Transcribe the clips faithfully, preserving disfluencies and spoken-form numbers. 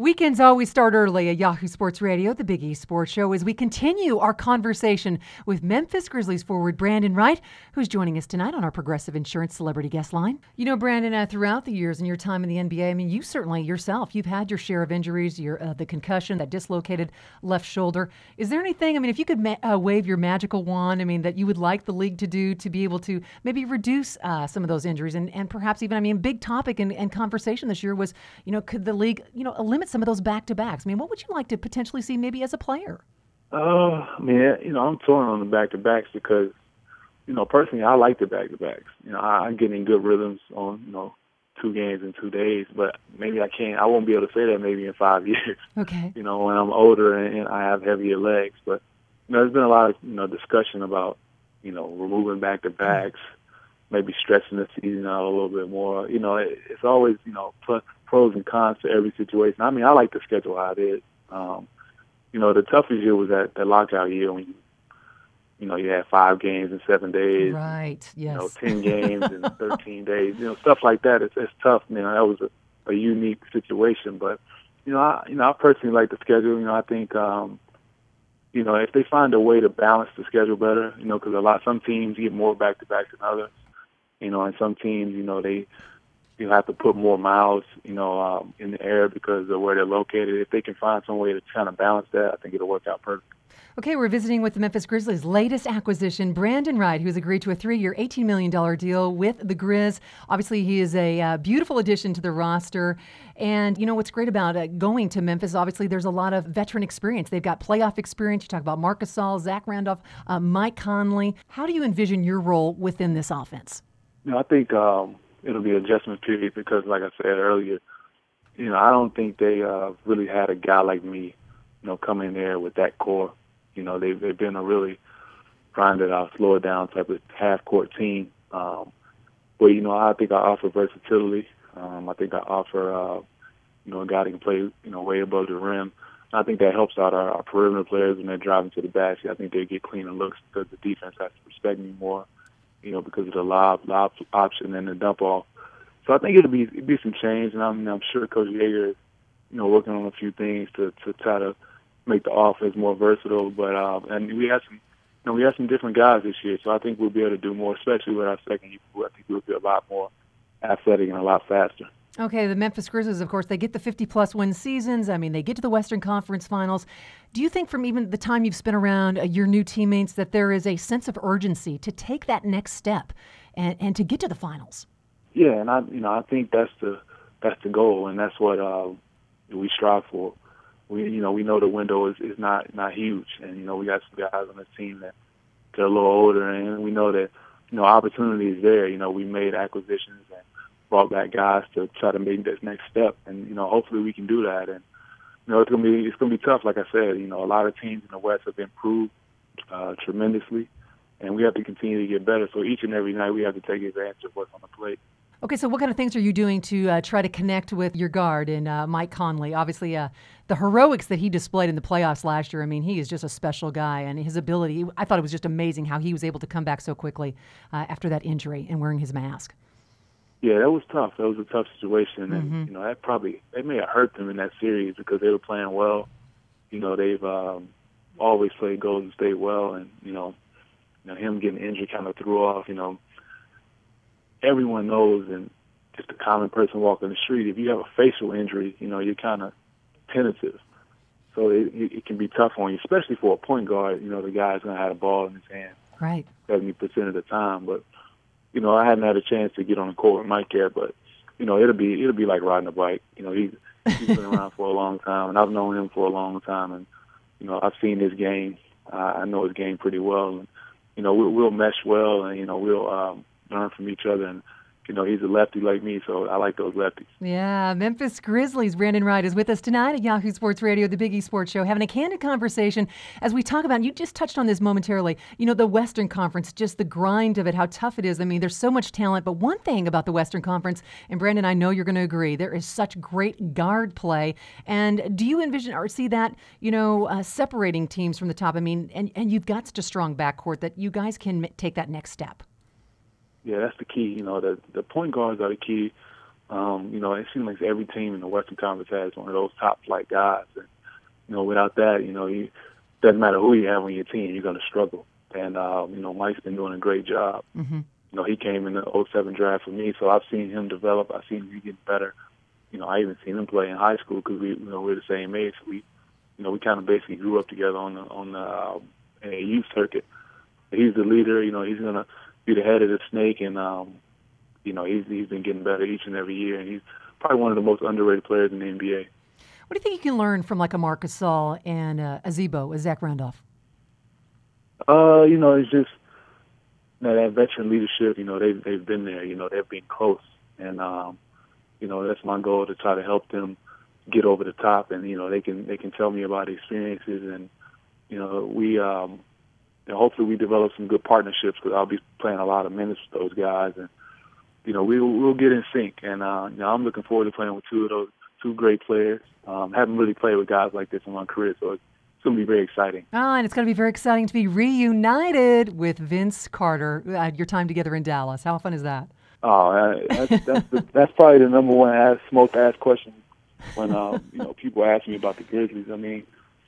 Weekends always start early at Yahoo Sports Radio, the Big East Sports Show, as we continue our conversation with Memphis Grizzlies forward Brandon Wright, who's joining us tonight on our Progressive Insurance Celebrity Guest Line. You know, Brandon, uh, throughout the years and your time in the N B A, I mean, you certainly yourself, you've had your share of injuries, your uh, the concussion, that dislocated left shoulder. Is there anything, I mean, if you could ma- uh, wave your magical wand, I mean, that you would like the league to do to be able to maybe reduce uh, some of those injuries and, and perhaps even, I mean, a big topic and, and conversation this year was, you know, could the league, you know, eliminate some of those back-to-backs? I mean, what would you like to potentially see maybe as a player? Uh, I mean, you know, I'm torn on the back-to-backs because, you know, personally, I like the back-to-backs. You know, I, I'm getting good rhythms on, you know, two games in two days, but maybe I can't, I won't be able to say that maybe in five years. Okay. You know, when I'm older and, and I have heavier legs. But, you know, there's been a lot of, you know, discussion about, you know, removing back-to-backs, maybe stretching the season out a little bit more. You know, it, it's always, you know, plus, pros and cons to every situation. I mean, I like the schedule how it is. Um, you know, the toughest year was that, that lockout year when you, you know, you had five games in seven days. Right, yes. You know, ten games in thirteen days. You know, stuff like that. It's, it's tough. You know, that was a, a unique situation. But, you know, I, you know, I personally like the schedule. You know, I think, um, you know, if they find a way to balance the schedule better, you know, because a lot, some teams get more back-to-backs than others. You know, and some teams, you know, they, you have to put more miles, you know, um, in the air because of where they're located. If they can find some way to kind of balance that, I think it'll work out perfect. Okay, we're visiting with the Memphis Grizzlies' latest acquisition, Brandon Wright, who's agreed to a three-year, eighteen million dollars deal with the Grizz. Obviously, he is a uh, beautiful addition to the roster. And, you know, what's great about uh, going to Memphis, obviously, there's a lot of veteran experience. They've got playoff experience. You talk about Marc Gasol, Zach Randolph, uh, Mike Conley. How do you envision your role within this offense? You know, I think um, it'll be an adjustment period because, like I said earlier, you know, I don't think they uh, really had a guy like me, you know, come in there with that core. You know, they've, they've been a really grinded out, slow it down type of half-court team. Um, but, you know, I think I offer versatility. Um, I think I offer, uh, you know, a guy that can play, you know, way above the rim. And I think that helps out our, our perimeter players when they're driving to the basket. I think they get cleaner looks because the defense has to respect me more, you know, because of the lob, lob option and the dump off. So I think it'll be it'll be some change, and I'm, I'm sure Coach Yeager is, you know, working on a few things to, to try to make the offense more versatile. But uh, and we have some, you know, we have some different guys this year, so I think we'll be able to do more, especially with our second year. I think we'll be a lot more athletic and a lot faster. Okay, the Memphis Grizzlies, of course, they get the fifty-plus win seasons. I mean, they get to the Western Conference Finals. Do you think from even the time you've spent around uh, your new teammates that there is a sense of urgency to take that next step and, and to get to the finals? Yeah, and I, you know, I think that's the that's the goal, and that's what uh, we strive for. We, you know, we know the window is, is not not huge, and you know, we got some guys on the team that they're a little older, and we know that, you know, opportunity is there. You know, we made acquisitions and brought back guys to try to make this next step, and you know, hopefully we can do that. And you know, it's gonna be it's gonna be tough. Like I said, you know, a lot of teams in the West have improved uh, tremendously, and we have to continue to get better. So each and every night we have to take advantage of what's on the plate. Okay, so what kind of things are you doing to uh, try to connect with your guard and uh, Mike Conley? Obviously, uh, the heroics that he displayed in the playoffs last year, I mean, he is just a special guy, and his ability, I thought it was just amazing how he was able to come back so quickly uh, after that injury and wearing his mask. Yeah, that was tough. That was a tough situation, and Mm-hmm. you know, that probably they may have hurt them in that series because they were playing well. You know, they've um, always played Golden State well, and you know, you know, him getting injured kind of threw off. You know, everyone knows, and just a common person walking the street, if you have a facial injury, you know, you're kind of tentative. So it, it can be tough on you, especially for a point guard. You know, the guy's gonna have a ball in his hand Right. seventy percent of the time, but. You know, I hadn't had a chance to get on the court with Mike yet, but you know, it'll be it'll be like riding a bike. You know, he's he's been around for a long time, and I've known him for a long time, and you know, I've seen his game. Uh, I know his game pretty well, and you know, we'll, we'll mesh well, and you know, we'll um, learn from each other. And you know, he's a lefty like me, so I like those lefties. Yeah, Memphis Grizzlies. Brandon Wright is with us tonight at Yahoo Sports Radio, the Big East Sports Show, having a candid conversation as we talk about, you just touched on this momentarily, you know, the Western Conference, just the grind of it, how tough it is. I mean, there's so much talent, but one thing about the Western Conference, and Brandon, I know you're going to agree, there is such great guard play. And do you envision or see that, you know, uh, separating teams from the top? I mean, and, and you've got such a strong backcourt that you guys can m- take that next step. Yeah, that's the key. You know, the the point guards are the key, Um, you know, it seems like every team in the Western Conference has one of those top flight guys. And, you know, without that, you know, you doesn't matter who you have on your team, you're going to struggle. And, uh, you know, Mike's been doing a great job. Mm-hmm. You know, he came in the oh seven draft for me, so I've seen him develop. I've seen him get better. You know, I even seen him play in high school because we, you know, we're the same age. So we, you know, we kind of basically grew up together on the on the uh, youth circuit. He's the leader. You know, he's gonna be the head of the snake, and um, you know, he's he's been getting better each and every year, and he's probably one of the most underrated players in the N B A. What do you think you can learn from like a Marc Gasol and uh, a Zebo, a Zach Randolph? Uh, you know, it's just you know, that veteran leadership. You know, they've they've been there. You know, they've been close, and um, you know, that's my goal to try to help them get over the top. And you know, they can they can tell me about experiences, and you know, we um, and hopefully we develop some good partnerships because I'll be playing a lot of minutes with those guys, and you know, we'll we'll get in sync. And uh, you know, I'm looking forward to playing with two of those two great players. Um, haven't really played with guys like this in my career, so it's going to be very exciting. Ah, and it's going to be very exciting to be reunited with Vince Carter. Uh, your time together in Dallas. How fun is that? Oh, uh, that's that's, the, that's probably the number one asked, most asked question when um, you know people ask me about the Grizzlies. I mean,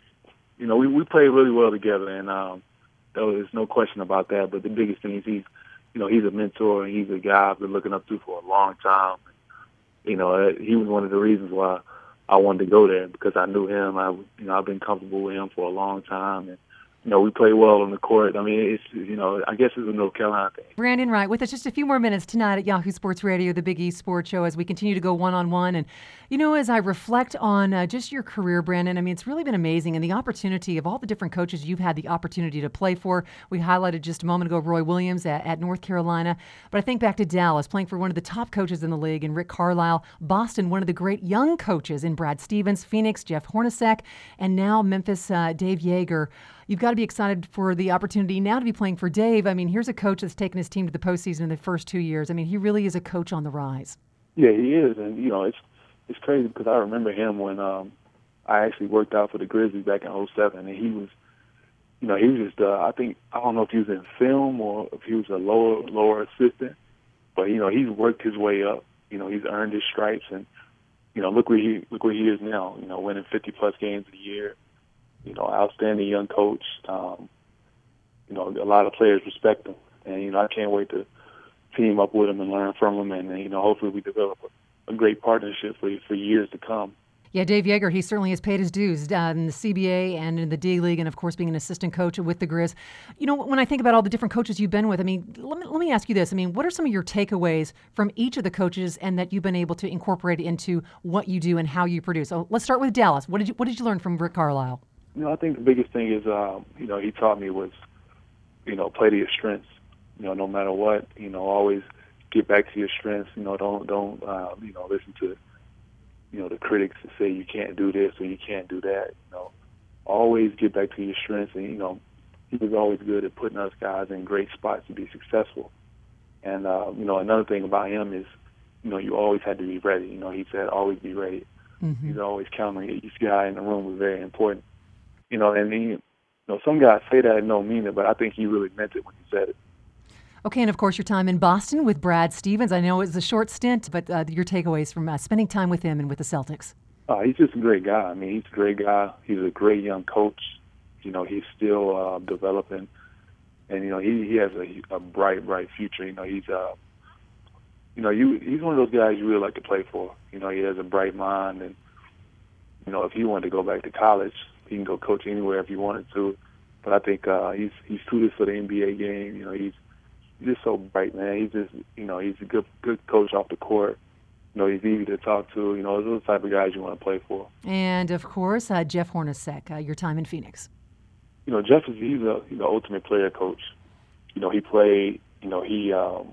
you know, we we played really well together, and um, there's no question about that. But the biggest thing is he's, you know, he's a mentor and he's a guy I've been looking up to for a long time. You know, he was one of the reasons why I wanted to go there because I knew him. I, you know, I've been comfortable with him for a long time, and you know, we play well on the court. I mean, it's, you know, I guess it's a North Carolina thing. Brandon Wright with us just a few more minutes tonight at Yahoo Sports Radio, the Big East Sports Show, as we continue to go one-on-one. And, you know, as I reflect on uh, just your career, Brandon, I mean, it's really been amazing. And the opportunity of all the different coaches you've had the opportunity to play for. We highlighted just a moment ago Roy Williams at, at North Carolina. But I think back to Dallas, playing for one of the top coaches in the league in Rick Carlisle. Boston, one of the great young coaches in Brad Stevens. Phoenix, Jeff Hornacek. And now Memphis, uh, Dave Joerger. You've got to be excited for the opportunity now to be playing for Dave. I mean, here's a coach that's taken his team to the postseason in the first two years. I mean, he really is a coach on the rise. Yeah, he is. And, you know, it's it's crazy because I remember him when um, I actually worked out for the Grizzlies back in oh seven. And he was, you know, he was just, uh, I think, I don't know if he was in film or if he was a lower, lower assistant. But, you know, he's worked his way up. You know, he's earned his stripes. And, you know, look where he, look where he is now, you know, winning fifty-plus games a year. You know, outstanding young coach. Um, you know, a lot of players respect him, and you know, I can't wait to team up with him and learn from him, and you know, hopefully we develop a, a great partnership for for years to come. Yeah, Dave Joerger, he certainly has paid his dues uh, in the C B A and in the D League, and of course being an assistant coach with the Grizz. You know, when I think about all the different coaches you've been with, I mean, let me, let me ask you this. I mean, what are some of your takeaways from each of the coaches and that you've been able to incorporate into what you do and how you produce? So let's start with Dallas. What did you What did you learn from Rick Carlisle? You know, I think the biggest thing is, um, you know, he taught me was, you know, play to your strengths. You know, no matter what, you know, always get back to your strengths. You know, don't don't uh, you know listen to, you know, the critics that say you can't do this or you can't do that. You know, always get back to your strengths. And you know, he was always good at putting us guys in great spots to be successful. And uh, you know, another thing about him is, you know, you always had to be ready. You know, he said always be ready. Mm-hmm. He's always counting each guy in the room was very important. You know, and he, you know, some guys say that and don't mean it, but I think he really meant it when he said it. Okay, and of course your time in Boston with Brad Stevens. I know it was a short stint, but uh, your takeaways from uh, spending time with him and with the Celtics. Uh, he's just a great guy. I mean, he's a great guy. He's a great young coach. You know, he's still uh, developing, and you know, he he has a, a bright, bright future. You know, he's uh, you know, you he's one of those guys you really like to play for. You know, he has a bright mind, and you know, if he wanted to go back to college, he can go coach anywhere if he wanted to. But I think uh, he's he's suited for the N B A game. You know, he's he's just so bright, man. He's just, you know, he's a good good coach off the court. You know, he's easy to talk to. You know, those are the type of guys you want to play for. And of course, uh, Jeff Hornacek, uh, your time in Phoenix. You know, Jeff is he's a he's the ultimate player coach. You know, he played. You know, he um,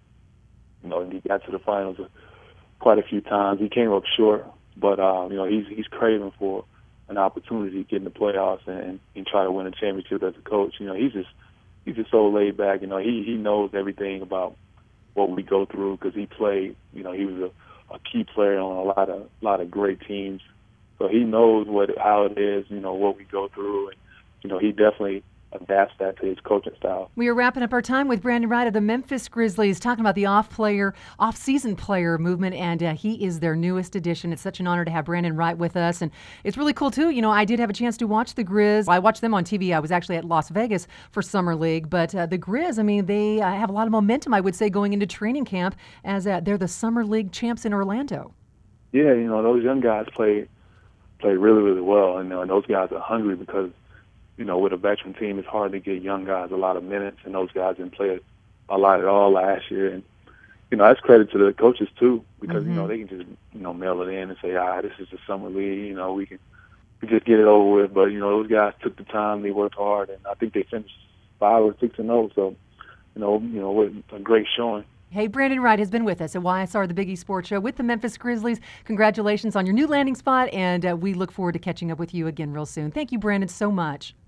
you know, he got to the finals quite a few times. He came up short, but um, you know, he's he's craving for an opportunity to get in the playoffs and, and try to win a championship as a coach. You know, he's just he's just so laid back. You know, he he knows everything about what we go through because he played. You know, he was a, a key player on a lot of lot of great teams, so he knows what how it is. You know, what we go through, and you know, he definitely adapts that to his coaching style. We are wrapping up our time with Brandon Wright of the Memphis Grizzlies, talking about the off-player, off-season player movement, and uh, he is their newest addition. It's such an honor to have Brandon Wright with us, and it's really cool, too. You know, I did have a chance to watch the Grizz. I watched them on T V. I was actually at Las Vegas for Summer League, but uh, the Grizz, I mean, they uh, have a lot of momentum, I would say, going into training camp as uh, they're the Summer League champs in Orlando. Yeah, you know, those young guys play, play really, really well, and, uh, and those guys are hungry because you know, with a veteran team, it's hard to get young guys a lot of minutes, and those guys didn't play a lot at all last year. And, you know, that's credit to the coaches, too, because, mm-hmm. you know, they can just, you know, mail it in and say, ah, this is the summer league, you know, we can we just get it over with. But, you know, those guys took the time, they worked hard, and I think they finished five or six and oh, so, you know, you know, with a great showing. Hey, Brandon Wright has been with us at Y S R, the Big East Sports Show, with the Memphis Grizzlies. Congratulations on your new landing spot, and uh, we look forward to catching up with you again real soon. Thank you, Brandon, so much.